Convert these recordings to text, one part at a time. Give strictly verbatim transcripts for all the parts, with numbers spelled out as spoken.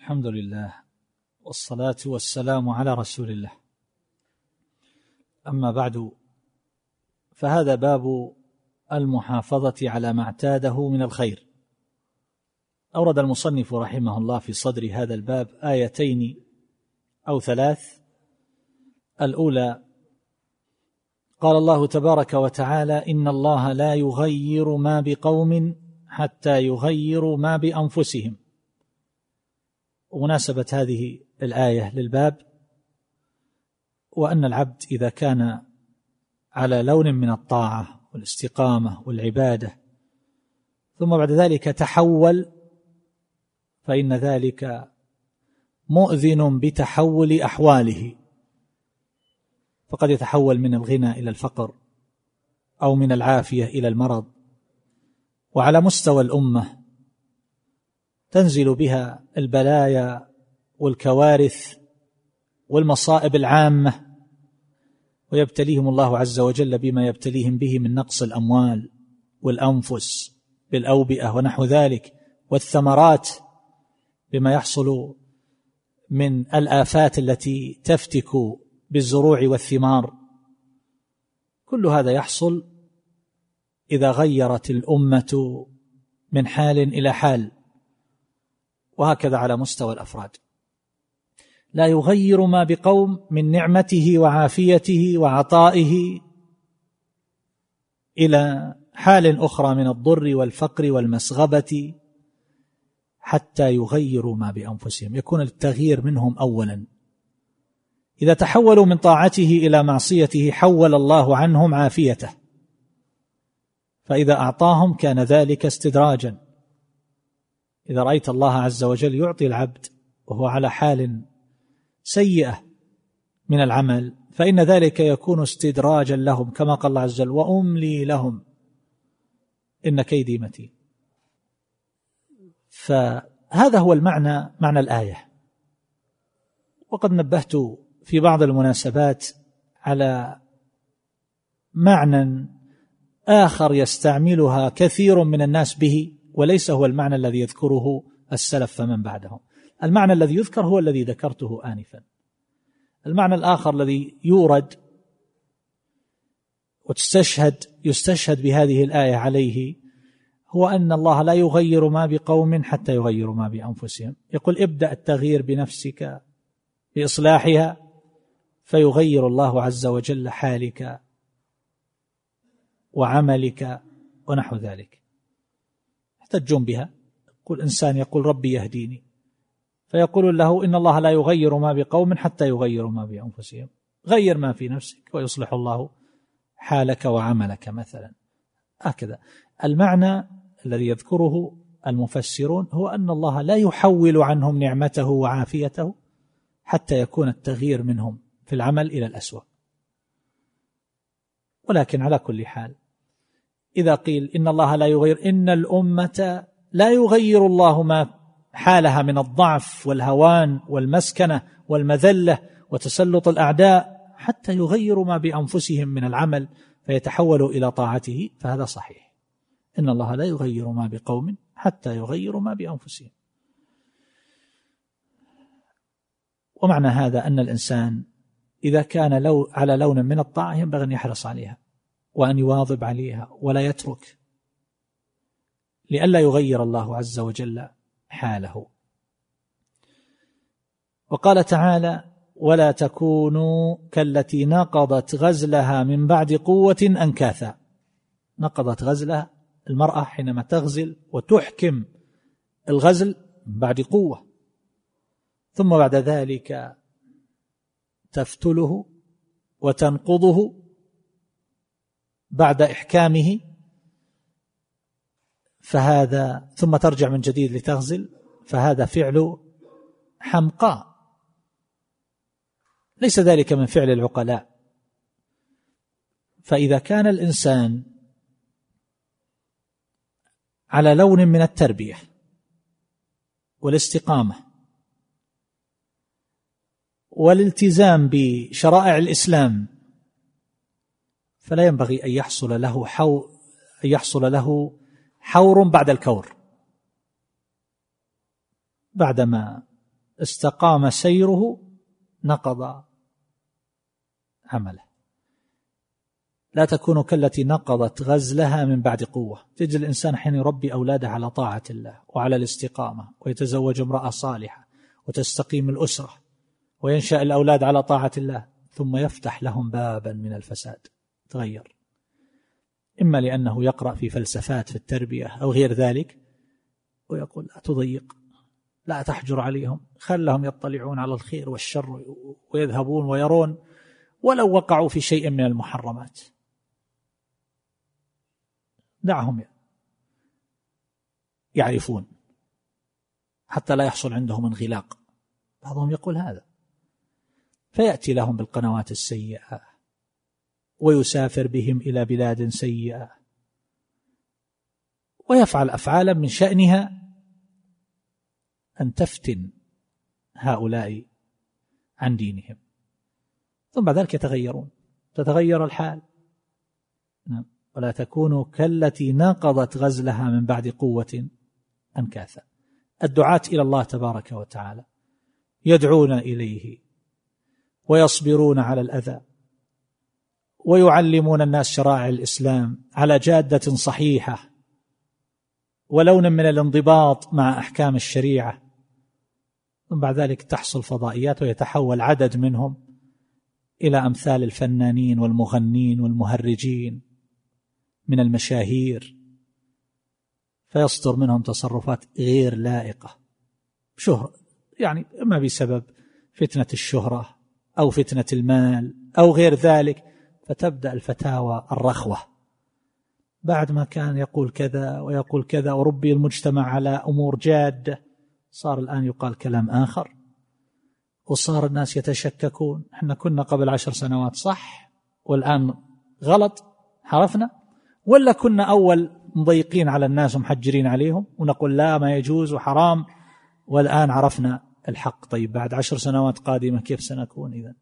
الحمد لله والصلاة والسلام على رسول الله. أما بعد، فهذا باب المحافظة على ما اعتاده من الخير. أورد المصنف رحمه الله في صدر هذا الباب آيتين أو ثلاث. الأولى قال الله تبارك وتعالى: إن الله لا يغير ما بقوم حتى يغيروا ما بأنفسهم. ومناسبة هذه الآية للباب وأن العبد إذا كان على لون من الطاعة والاستقامة والعبادة ثم بعد ذلك تحول، فإن ذلك مؤذن بتحول أحواله، فقد يتحول من الغنى إلى الفقر أو من العافية إلى المرض. وعلى مستوى الأمة تنزل بها البلايا والكوارث والمصائب العامة، ويبتليهم الله عز وجل بما يبتليهم به من نقص الأموال والأنفس بالأوبئة ونحو ذلك، والثمرات بما يحصل من الآفات التي تفتك بالزروع والثمار. كل هذا يحصل إذا غيرت الأمة من حال إلى حال، وهكذا على مستوى الأفراد. لا يغير ما بقوم من نعمته وعافيته وعطائه إلى حال أخرى من الضر والفقر والمسغبة حتى يغيروا ما بأنفسهم. يكون التغيير منهم أولا. إذا تحولوا من طاعته إلى معصيته حول الله عنهم عافيته، فإذا أعطاهم كان ذلك استدراجا. إذا رأيت الله عز وجل يعطي العبد وهو على حال سيئة من العمل، فإن ذلك يكون استدراجا لهم، كما قال الله عز وجل: وأملي لهم إن كيدي متين. فهذا هو المعنى، معنى الآية. وقد نبهت في بعض المناسبات على معنى آخر يستعملها كثير من الناس به، وليس هو المعنى الذي يذكره السلف فمن بعدهم. المعنى الذي يذكر هو الذي ذكرته آنفا. المعنى الآخر الذي يورد وتستشهد يستشهد بهذه الآية عليه هو أن الله لا يغير ما بقوم حتى يغيروا ما بأنفسهم. يقول: ابدأ التغيير بنفسك بإصلاحها فيغير الله عز وجل حالك وعملك ونحو ذلك. يحتجون بها. يقول إنسان يقول: ربي يهديني، فيقول له: إن الله لا يغير ما بقوم حتى يغيروا ما بأنفسهم. غير ما في نفسك ويصلح الله حالك وعملك مثلا. هكذا المعنى الذي يذكره المفسرون هو أن الله لا يحول عنهم نعمته وعافيته حتى يكون التغيير منهم في العمل إلى الأسوأ. ولكن على كل حال إذا قيل إن الله لا يغير، إن الأمة لا يغير الله ما حالها من الضعف والهوان والمسكنة والمذلة وتسلط الأعداء حتى يغيروا ما بأنفسهم من العمل فيتحولوا إلى طاعته، فهذا صحيح. إن الله لا يغير ما بقوم حتى يغيروا ما بأنفسهم. ومعنى هذا أن الإنسان إذا كان لو على لون من الطاعة ينبغي أن يحرص عليها وأن يواظب عليها ولا يترك، لئلا يغير الله عز وجل حاله. وقال تعالى: ولا تكونوا كالتي نقضت غزلها من بعد قوة أنكاثا. نقضت غزلها المرأة حينما تغزل وتحكم الغزل بعد قوة، ثم بعد ذلك تفتله وتنقضه بعد إحكامه، فهذا ثم ترجع من جديد لتغزل، فهذا فعل حمقاء، ليس ذلك من فعل العقلاء. فإذا كان الإنسان على لون من التربية والاستقامة والالتزام بشرائع الإسلام، فلا ينبغي أن يحصل له حو أن يحصل له حور بعد الكور، بعدما استقام سيره نقض عمله. لا تكون كالتي نقضت غزلها من بعد قوة. تجد الإنسان حين يربي أولاده على طاعة الله وعلى الاستقامة، ويتزوج امرأة صالحة وتستقيم الأسرة، وينشأ الأولاد على طاعة الله، ثم يفتح لهم بابا من الفساد، تغير، إما لأنه يقرأ في فلسفات في التربية أو غير ذلك، ويقول لا تضيق، لا تحجر عليهم، خلهم يطلعون على الخير والشر ويذهبون ويرون ولو وقعوا في شيء من المحرمات، دعهم يعرفون حتى لا يحصل عندهم انغلاق. بعضهم يقول هذا، فيأتي لهم بالقنوات السيئة ويسافر بهم إلى بلاد سيئة ويفعل أفعالا من شأنها أن تفتن هؤلاء عن دينهم، ثم بعد ذلك يتغيرون، تتغير الحال. ولا تكونوا كالتي نقضت غزلها من بعد قوة أنكاثا. الدعاة إلى الله تبارك وتعالى يدعون إليه ويصبرون على الأذى ويعلمون الناس شرائع الإسلام على جادة صحيحة ولون من الانضباط مع أحكام الشريعة، ثم بعد ذلك تحصل فضائيات ويتحول عدد منهم إلى أمثال الفنانين والمغنين والمهرجين من المشاهير، فيصدر منهم تصرفات غير لائقة، شهرة يعني إما بسبب فتنة الشهرة أو فتنة المال أو غير ذلك، فتبدأ الفتاوى الرخوة. بعد ما كان يقول كذا ويقول كذا وربي المجتمع على أمور جادة، صار الآن يقال كلام آخر، وصار الناس يتشككون، احنا كنا قبل عشر سنوات صح والآن غلط حرفنا، ولا كنا أول مضيقين على الناس ومحجرين عليهم ونقول لا ما يجوز وحرام، والآن عرفنا الحق. طيب بعد عشر سنوات قادمة كيف سنكون إذن؟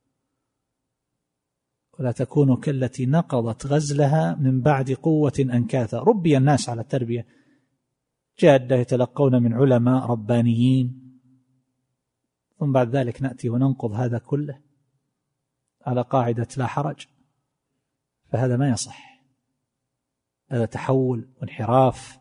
ولا تكونوا كالتي نقضت غزلها من بعد قوة أنكاثا. ربي الناس على التربية جادة يتلقون من علماء ربانيين، ثم بعد ذلك نأتي وننقض هذا كله على قاعدة لا حرج، فهذا ما يصح، هذا تحول وانحراف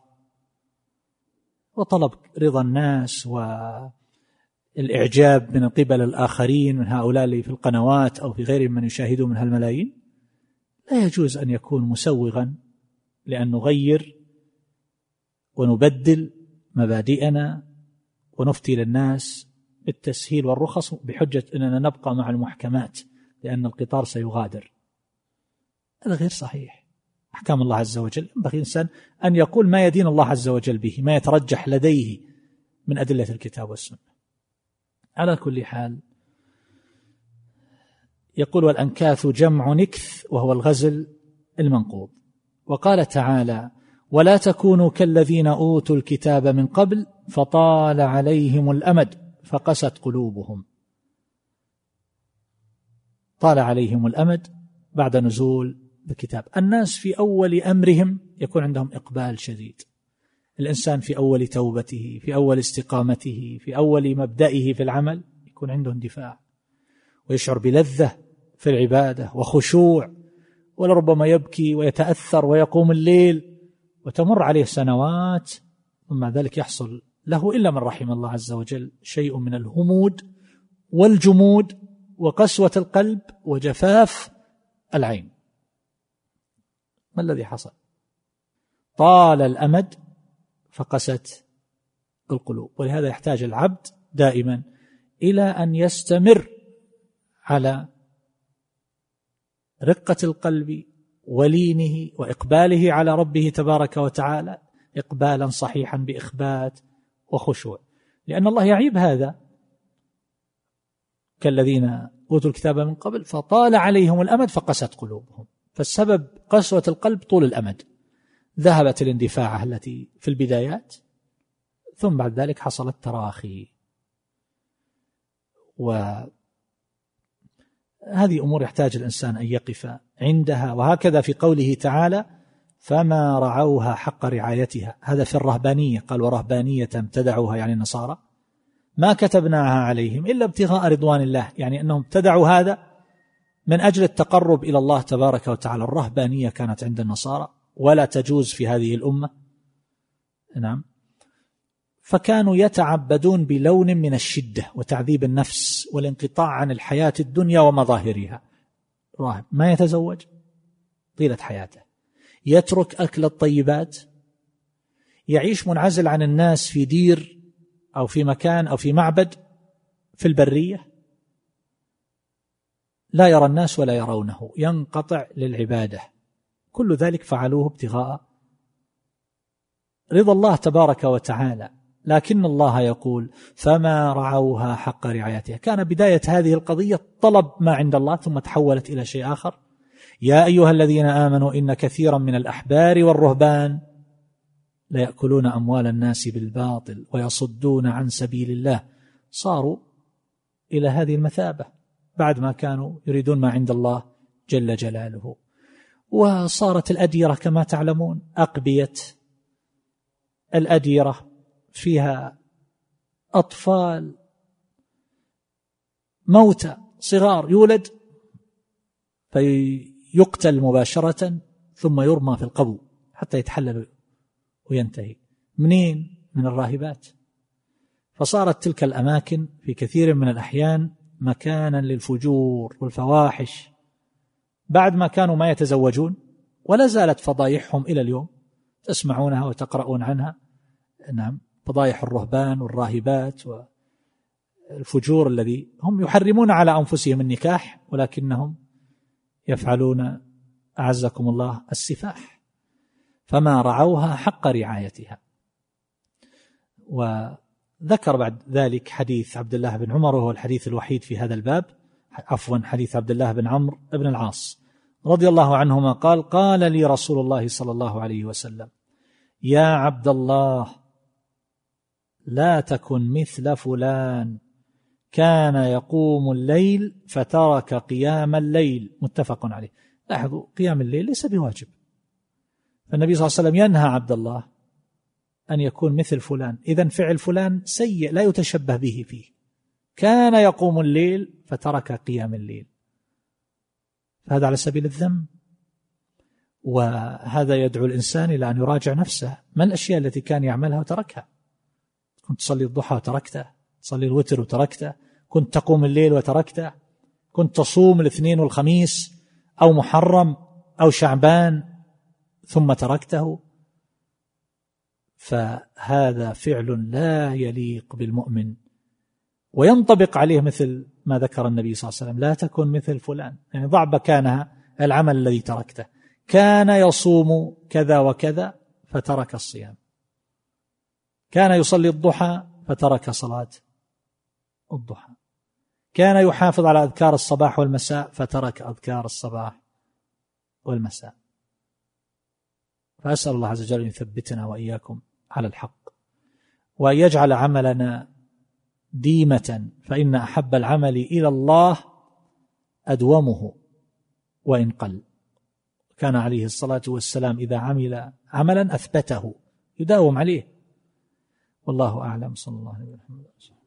وطلب رضا الناس والإعجاب من قبل الآخرين من هؤلاء اللي في القنوات أو في غيرهم من يشاهدون من هالملايين. لا يجوز أن يكون مسوغا لأن نغير ونبدل مبادئنا ونفتي للناس بالتسهيل والرخص بحجة أننا نبقى مع المحكمات لأن القطار سيغادر. هذا غير صحيح. أحكام الله عز وجل ينبغي الإنسان أن يقول ما يدين الله عز وجل به، ما يترجح لديه من أدلة الكتاب والسنة. على كل حال يقول والأنكاث جمع نكث وهو الغزل المنقوض. وقال تعالى ولا تكونوا كالذين أوتوا الكتاب من قبل فطال عليهم الأمد فقست قلوبهم. طال عليهم الأمد بعد نزول الكتاب. الناس في أول أمرهم يكون عندهم إقبال شديد، الإنسان في أول توبته، في أول استقامته، في أول مبدئه في العمل يكون عنده اندفاع ويشعر بلذة في العبادة وخشوع، ولربما يبكي ويتأثر ويقوم الليل، وتمر عليه سنوات ثم ذلك يحصل له إلا من رحم الله عز وجل شيء من الهمود والجمود وقسوة القلب وجفاف العين. ما الذي حصل؟ طال الأمد فقست القلوب. ولهذا يحتاج العبد دائما إلى أن يستمر على رقة القلب ولينه وإقباله على ربه تبارك وتعالى إقبالا صحيحا بإخبات وخشوع، لأن الله يعيب هذا كالذين أوتوا الكتاب من قبل فطال عليهم الأمد فقست قلوبهم. فالسبب قسوة القلب طول الأمد، ذهبت الاندفاعة التي في البدايات ثم بعد ذلك حصل التراخي. وهذه أمور يحتاج الإنسان أن يقف عندها. وهكذا في قوله تعالى فما رعوها حق رعايتها، هذا في الرهبانية، قال ورهبانية ابتدعوها يعني النصارى، ما كتبناها عليهم إلا ابتغاء رضوان الله، يعني أنهم ابتدعوا هذا من أجل التقرب إلى الله تبارك وتعالى. الرهبانية كانت عند النصارى ولا تجوز في هذه الأمة. نعم. فكانوا يتعبدون بلون من الشدة وتعذيب النفس والانقطاع عن الحياة الدنيا ومظاهرها. راهب ما يتزوج طيلة حياته، يترك أكل الطيبات، يعيش منعزل عن الناس في دير أو في مكان أو في معبد في البرية، لا يرى الناس ولا يرونه، ينقطع للعبادة. كل ذلك فعلوه ابتغاء رضا الله تبارك وتعالى. لكن الله يقول فما رعوها حق رعايتها. كان بداية هذه القضية طلب ما عند الله ثم تحولت إلى شيء آخر. يا أيها الذين آمنوا إن كثيرا من الأحبار والرهبان ليأكلون أموال الناس بالباطل ويصدون عن سبيل الله. صاروا إلى هذه المثابة بعد ما كانوا يريدون ما عند الله جل جلاله. وصارت الأديرة كما تعلمون أقبية الأديرة فيها أطفال موتى صغار، يولد فيقتل مباشرة ثم يرمى في القبو حتى يتحلل وينتهي. منين؟ من الراهبات. فصارت تلك الأماكن في كثير من الأحيان مكانا للفجور والفواحش بعد ما كانوا ما يتزوجون، ولا زالت فضايحهم إلى اليوم تسمعونها وتقرؤون عنها. نعم، فضايح الرهبان والراهبات والفجور الذي هم يحرمون على أنفسهم النكاح ولكنهم يفعلون أعزكم الله السفاح. فما رعوها حق رعايتها. وذكر بعد ذلك حديث عبد الله بن عمر وهو الحديث الوحيد في هذا الباب، عفوا حديث عبد الله بن عمرو بن العاص رضي الله عنهما قال قال لي رسول الله صلى الله عليه وسلم يا عبد الله لا تكن مثل فلان كان يقوم الليل فترك قيام الليل. متفق عليه. لاحظوا قيام الليل ليس بواجب، فالنبي صلى الله عليه وسلم ينهى عبد الله أن يكون مثل فلان. إذن فعل فلان سيء لا يتشبه به فيه. كان يقوم الليل فترك قيام الليل، فهذا على سبيل الذم. وهذا يدعو الإنسان إلى أن يراجع نفسه. ما الأشياء التي كان يعملها وتركها؟ كنت تصلي الضحى وتركته، تصلي الوتر وتركته، كنت تقوم الليل وتركته، كنت تصوم الاثنين والخميس أو محرم أو شعبان ثم تركته. فهذا فعل لا يليق بالمؤمن وينطبق عليه مثل ما ذكر النبي صلى الله عليه وسلم لا تكن مثل فلان، يعني ضع مكانها العمل الذي تركته. كان يصوم كذا وكذا فترك الصيام، كان يصلي الضحى فترك صلاة الضحى، كان يحافظ على أذكار الصباح والمساء فترك أذكار الصباح والمساء. فأسأل الله عز وجل أن يثبتنا وإياكم على الحق وأن يجعل عملنا ديمة، فإن أحب العمل إلى الله أدومه وإن قل. كان عليه الصلاة والسلام إذا عمل عملا أثبته يداوم عليه. والله أعلم. صلى الله عليه وسلم.